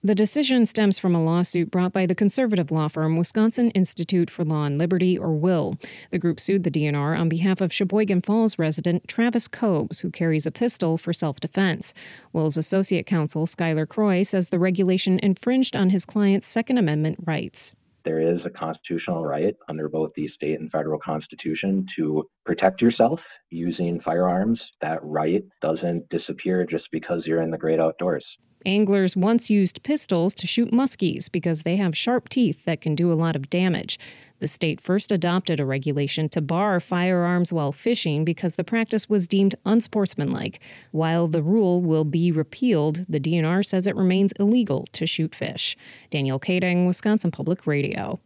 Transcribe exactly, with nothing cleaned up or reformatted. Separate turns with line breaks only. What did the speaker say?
The decision stems from a lawsuit brought by the conservative law firm Wisconsin Institute for Law and Liberty, or WILL. The group sued the D N R on behalf of Sheboygan Falls resident Travis Cobes, who carries a pistol for self-defense. WILL's associate counsel, Skylar Croy, says the regulation infringed on his client's Second Amendment rights.
There is a constitutional right under both the state and federal constitution to protect yourself using firearms. That right doesn't disappear just because you're in the great outdoors.
Anglers once used pistols to shoot muskies because they have sharp teeth that can do a lot of damage. The state first adopted a regulation to bar firearms while fishing because the practice was deemed unsportsmanlike. While the rule will be repealed, the D N R says it remains illegal to shoot fish. Danielle Kading, Wisconsin Public Radio.